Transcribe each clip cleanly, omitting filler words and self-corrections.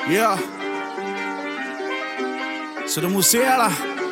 Yeah. Sido Musiala.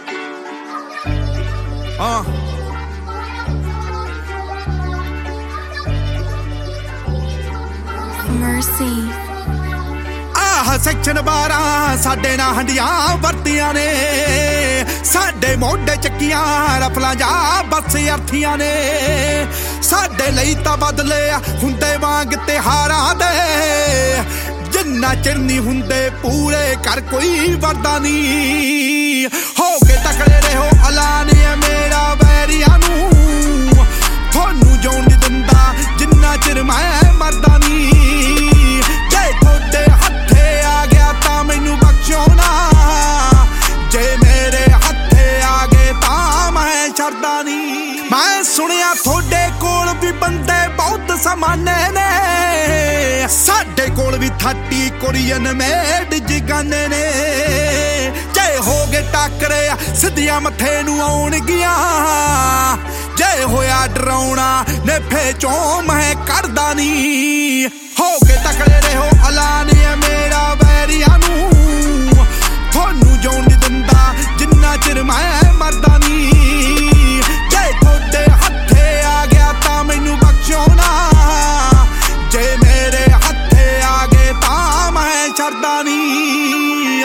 Mercy. Section 12 ਸਾਡੇ ਨਾਲ ਹੰਡੀਆਂ ਵਰਤੀਆਂ ਨੇ, ਸਾਡੇ ਮੋਢੇ ਚੱਕੀਆਂ ਰਫਲਾਂ ਜਾ ਬੱਸ ਅਰਥੀਆਂ ਨੇ। ਸਾਡੇ ਲਈ ਤਾਂ ਬਦਲੇ ਹੁੰਦੇ ਵਾਂਗ ਤਿਹਾਰਾਂ ਦੇ, ਜਿੰਨਾ ਚਿਰ ਨਹੀਂ ਹੁੰਦੇ ਪੂਰੇ ਕਰ ਕੋਈ ਵਰਦਾ ਨਹੀਂ। ਹੋ ਕੇ ਤਕੜੇ ਰਹੋ ਐਲਾਨ ਹੈ ਮੇਰਾ ਵੈਰੀਆਂ ਨੂੰ, ਤੁਹਾਨੂੰ ਜਿਉਣ ਨਹੀਂ ਦਿੰਦਾ ਜਿੰਨਾ ਚਿਰ ਮੈਂ ਮਰਦਾ ਨਹੀਂ। ਜੇ ਤੁਹਾਡੇ ਹੱਥੇ ਆ ਗਿਆ ਤਾਂ ਮੈਨੂੰ ਬਖਸ਼ੋ ਨਾ, ਜੇ ਮੇਰੇ ਹੱਥੇ ਆ ਗਏ ਤਾਂ ਮੈਂ ਛੱਡਦਾ ਨਹੀਂ। ਮੈਂ ਸੁਣਿਆ ਤੁਹਾਡੇ ਕੋਲ ਵੀ ਬੰਦੇ ਬਹੁਤ ਸਮਾਨੇ ਨੇ, ਸਾਡੇ ਕੋਲ ਵੀ 30 ਕੋਰੀਅਨ ਮੇਡ ਜਗਾਨੇ ਨੇ। ਜੇ ਹੋ ਗਏ ਟੱਕਰੇ ਸਿੱਧੀਆਂ ਮੱਥੇ ਨੂੰ ਆਉਣਗੀਆਂ, ਜੇ ਹੋਇਆ ਡਰਾਉਣਾ ਨੇਫੇ ਚੋਂ ਮੈਂ ਕਰਦਾ ਨਹੀਂ। ਹੋ ਕੇ ਤਕੜੇ ਰਹੋ ਐਲਾਨ ਹੈ ਮੇਰਾ ਵੈਰੀਆਂ ਨੂੰ, ਤੁਹਾਨੂੰ ਜਿਉਣ ਨਹੀਂ ਦਿੰਦਾ ਜਿੰਨਾ ਚਿਰ ਮੈਂ ਮਰਦਾ ਨਹੀਂ। ਜੇ ਤੁਹਾਡੇ ਹੱਥੇ ਆ ਗਿਆ ਤਾਂ ਮੈਨੂੰ ਬਖਸ਼ੋ ਨਾ, ਜੇ ਮੇਰੇ ਹੱਥੇ ਆ ਗਏ ਤਾਂ ਮੈਂ ਛੱਡਦਾ ਨਹੀਂ।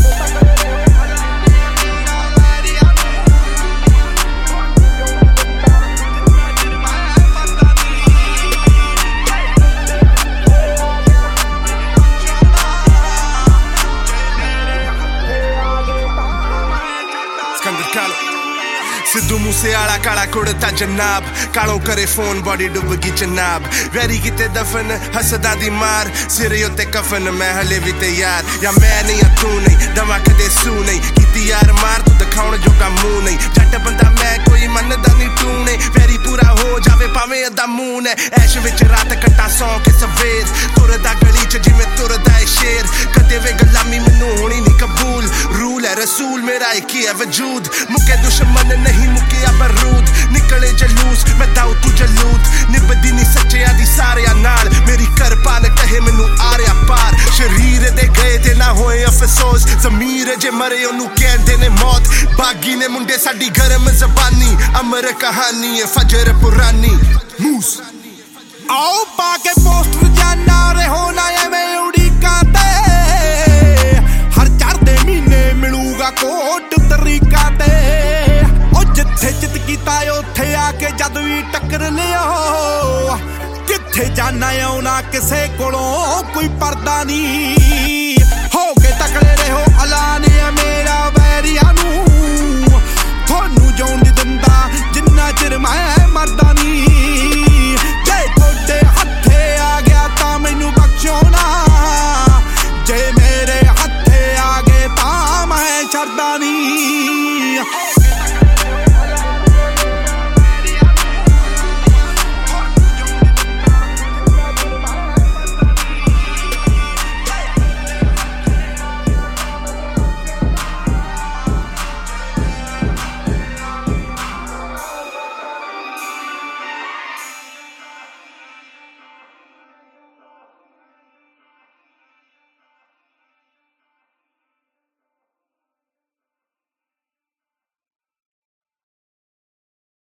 सिद्धू मूसेवाला काला कुड़ता जनाब, कालों करे फोन बॉडी डुब गई जनाब। वैरी किते दफन हसदा दी मार, सिरे उत्ते कफन मैं हले भी तैयार। या मैं नहीं तू नहीं दवा कदे सू नहीं, कीती यार मार तू दिखाउण जोगा मुंह नहीं। जट बंदा मैं कोई मनदा नहीं तू नहीं, वैरी पूरा हो जावे भावें अद्धा मून है। ऐश विच रात कट्टा सौ के सवेर, तुरदा गली च जिवें तुरदा है शेर। कदे वे गुलामी मैनू होनी नहीं कबूल, रूल है रसूल मेरा एक ही है वजूद। मुके दुश्मन नहीं मुकिया बरूद, निकले जलूस मैं दाऊ तू जलूद। निभदी नहीं सच्चिया दी सारिया नाल, मेरी करपान कहे मैनू आरिया पार। शरीर दे गए ते ना होए अफसोस, जमीर जे मरे ओनू कहंदे ने मौत। बागी ने मुंडे साडी गरम जबानी, अमर कहानी है फजर पुरानी। मूस आओ पाके पोस्टर जाना रहो ना एवें उड़ीका ते, हर चढ़दे महीने मिलूगा कोट तरीका ते। जिथे चित कीता उत्थे आके जद भी टक्कर लियो, किथे जाना आउना किसे कोलों कोई पर्दा नहीं। हो के तकड़े रहो ऐलान है मेरा वैरियां नू, ਤੁਹਾਨੂੰ ਜਿਉਣ ਨਹੀਂ ਦਿੰਦਾ ਜਿੰਨਾ ਚਿਰ ਮੈਂ ਮਰਦਾ ਨਹੀਂ।